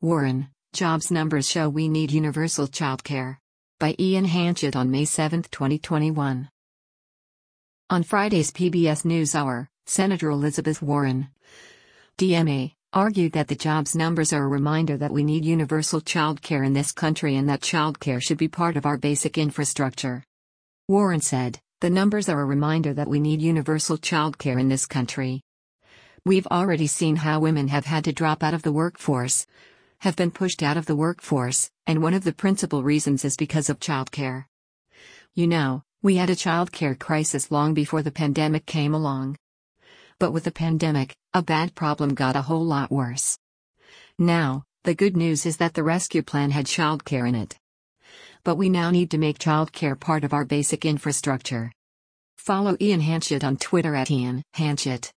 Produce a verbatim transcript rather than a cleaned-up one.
Warren, jobs numbers show we need universal childcare. By Ian Hanchett on May seventh, twenty twenty-one. On Friday's P B S NewsHour, Senator Elizabeth Warren, D M A, argued that the jobs numbers are a reminder that we need universal childcare in this country and that childcare should be part of our basic infrastructure. Warren said, "The numbers are a reminder that we need universal childcare in this country. We've already seen how women have had to drop out of the workforce, have been pushed out of the workforce, and one of the principal reasons is because of childcare. You know, we had a childcare crisis long before the pandemic came along. But with the pandemic, a bad problem got a whole lot worse. Now, the good news is that the rescue plan had childcare in it. But we now need to make childcare part of our basic infrastructure." Follow Ian Hanchett on Twitter at Ian Hanchett.